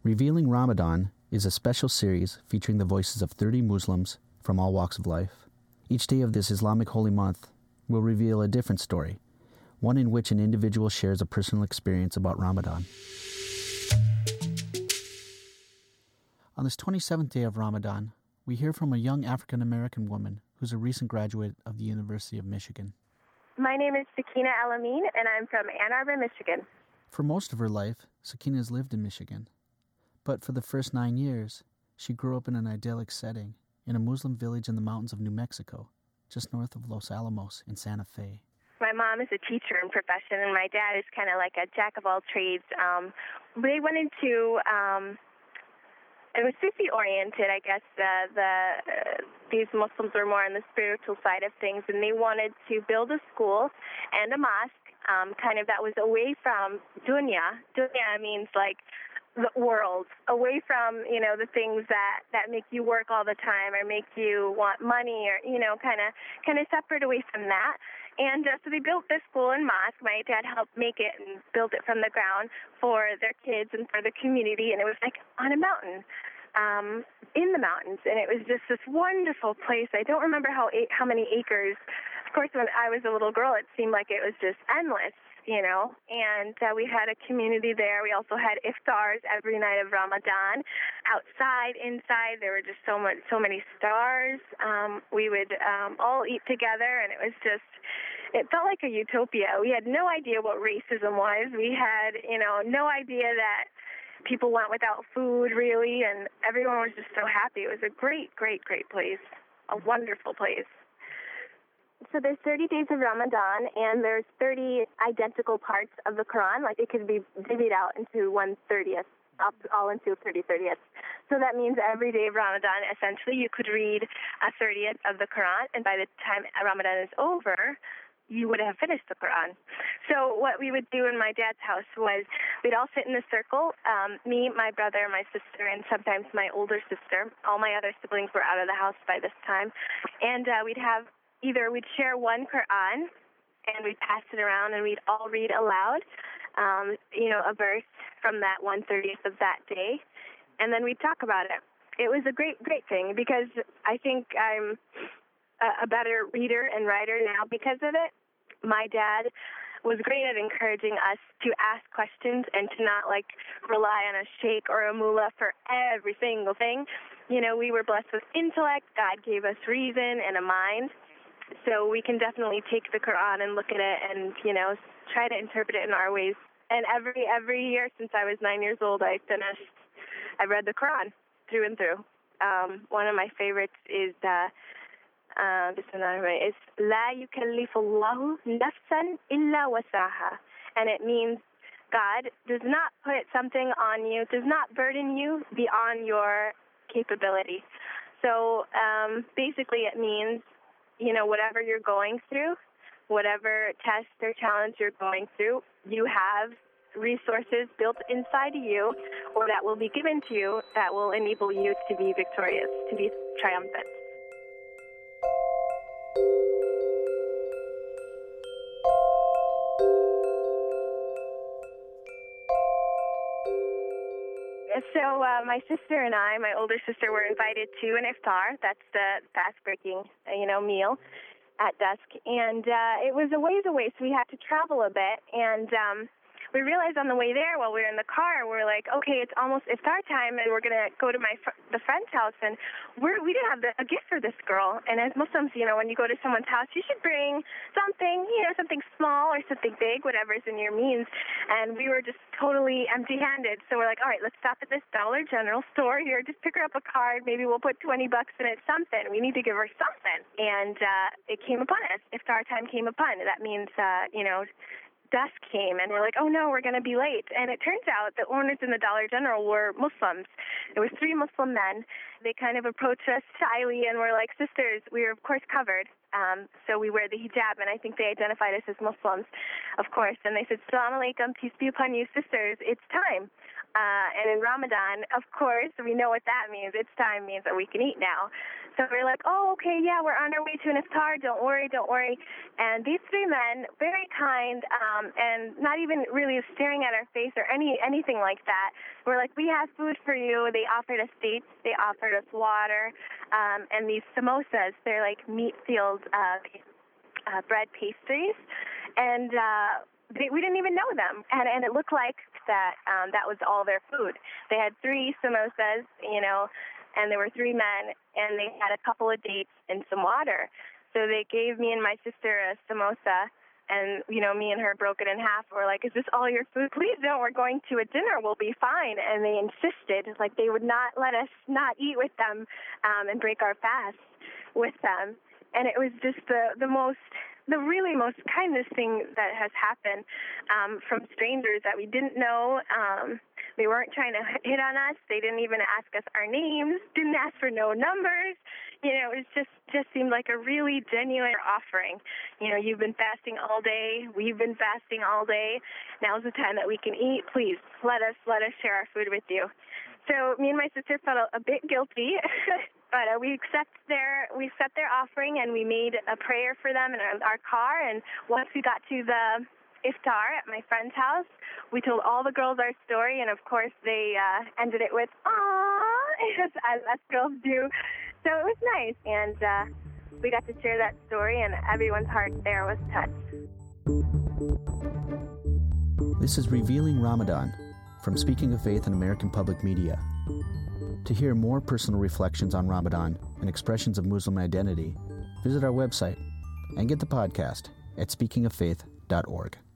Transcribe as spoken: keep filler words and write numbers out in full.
Revealing Ramadan is a special series featuring the voices of thirty Muslims from all walks of life. Each day of this Islamic holy month will reveal a different story, one in which an individual shares a personal experience about Ramadan. On this twenty-seventh day of Ramadan, we hear from a young African-American woman who's a recent graduate of the University of Michigan. My name is Sakina Alameen, and I'm from Ann Arbor, Michigan. For most of her life, Sakina has lived in Michigan. But for the first nine years, she grew up in an idyllic setting in a Muslim village in the mountains of New Mexico, just north of Los Alamos in Santa Fe. My mom is a teacher in profession, and my dad is kind of like a jack of all trades. Um, they went into, um, it was Sufi-oriented, I guess. Uh, the uh, these Muslims were more on the spiritual side of things, and they wanted to build a school and a mosque, um, kind of that was away from dunya. Dunya means like the world, away from, you know, the things that, that make you work all the time or make you want money or, you know, kind of kind of separate away from that. And uh, so they built this school and mosque. My dad helped make it and build it from the ground for their kids and for the community. And it was like on a mountain, um, in the mountains. And it was just this wonderful place. I don't remember how how many acres. Of course, when I was a little girl, it seemed like it was just endless, you know, and uh, we had a community there. We also had iftars every night of Ramadan. Outside, inside, there were just so much, so many stars. Um, we would um, all eat together, and it was just, it felt like a utopia. We had no idea what racism was. We had, you know, no idea that people went without food, really, and everyone was just so happy. It was a great, great, great place, a wonderful place. So there's thirty days of Ramadan, and there's thirty identical parts of the Quran. Like, it could be divvied out into one thirtieth, all into thirty thirtieths. So that means every day of Ramadan, essentially, you could read a thirtieth of the Quran, and by the time Ramadan is over, you would have finished the Quran. So what we would do in my dad's house was we'd all sit in a circle, um, me, my brother, my sister, and sometimes my older sister. All my other siblings were out of the house by this time. And uh, we'd have either we'd share one Quran, and we'd pass it around, and we'd all read aloud, um, you know, a verse from that one thirtieth of that day, and then we'd talk about it. It was a great, great thing, because I think I'm a, a better reader and writer now because of it. My dad was great at encouraging us to ask questions and to not, like, rely on a sheikh or a mullah for every single thing. You know, we were blessed with intellect. God gave us reason and a mind. So we can definitely take the Quran and look at it and, you know, try to interpret it in our ways. And every every year since I was nine years old, I finished, I read the Quran through and through. Um, one of my favorites is, uh, uh, is La yukallifu Allahu nafsan illa wasaha. And it means God does not put something on you, does not burden you beyond your capability. So um, basically it means, you know, whatever you're going through, whatever test or challenge you're going through, you have resources built inside of you or that will be given to you that will enable you to be victorious, to be triumphant. So uh, my sister and I, my older sister, were invited to an iftar. That's the fast-breaking, you know, meal at dusk. And uh, it was a ways away, so we had to travel a bit. And um, we realized on the way there, while we were in the car, we were like, okay, it's almost iftar time, and we're going to go to my fr- the friend's house. And we're, we didn't have the, a gift for this girl. And as Muslims, you know, when you go to someone's house, you should bring something, you know, something small or something big, whatever's in your means. And we were just totally empty-handed. So we're like, all right, let's stop at this Dollar General store here. Just pick her up a card. Maybe we'll put twenty bucks in it, something. We need to give her something. And uh, it came upon us. Iftar time came upon. That means, uh, you know, dusk came, and we're like, oh no, we're going to be late. And it turns out the owners in the Dollar General were Muslims. There were three Muslim men. They kind of approached us shyly and were like, sisters, we are of course covered. Um, so we wear the hijab, and I think they identified us as Muslims, of course. And they said, Salaam alaikum, peace be upon you, sisters, it's time. Uh, and in Ramadan, of course, we know what that means. It's time means that we can eat now. So we're like, oh, okay, yeah, we're on our way to an iftar. Don't worry, don't worry. And these three men, very kind, um, and not even really staring at our face or any anything like that. We're like, we have food for you. They offered us dates. They offered us water. Um, and these samosas, they're like meat-filled uh, uh, bread pastries. And uh, they, we didn't even know them. And, and it looked like that um, that was all their food. They had three samosas, you know, and there were three men, and they had a couple of dates and some water. So they gave me and my sister a samosa, and, you know, me and her broke it in half. We're like, is this all your food? Please don't. We're going to a dinner. We'll be fine. And they insisted, like they would not let us not eat with them um, and break our fast with them. And it was just the, the most... the really most kindest thing that has happened um, from strangers that we didn't know. Um, they weren't trying to hit on us. They didn't even ask us our names, didn't ask for no numbers. You know, it just, just seemed like a really genuine offering. You know, you've been fasting all day. We've been fasting all day. Now's the time that we can eat. Please let us, let us share our food with you. So me and my sister felt a, a bit guilty, but uh, we accept their we accept their offering, and we made a prayer for them in our, our car. And once we got to the iftar at my friend's house, we told all the girls our story, and of course they uh, ended it with "Aww," as, as us girls do. So it was nice, and uh, we got to share that story, and everyone's heart there was touched. This is Revealing Ramadan from Speaking of Faith in American Public Media. To hear more personal reflections on Ramadan and expressions of Muslim identity, visit our website and get the podcast at speaking of faith dot org.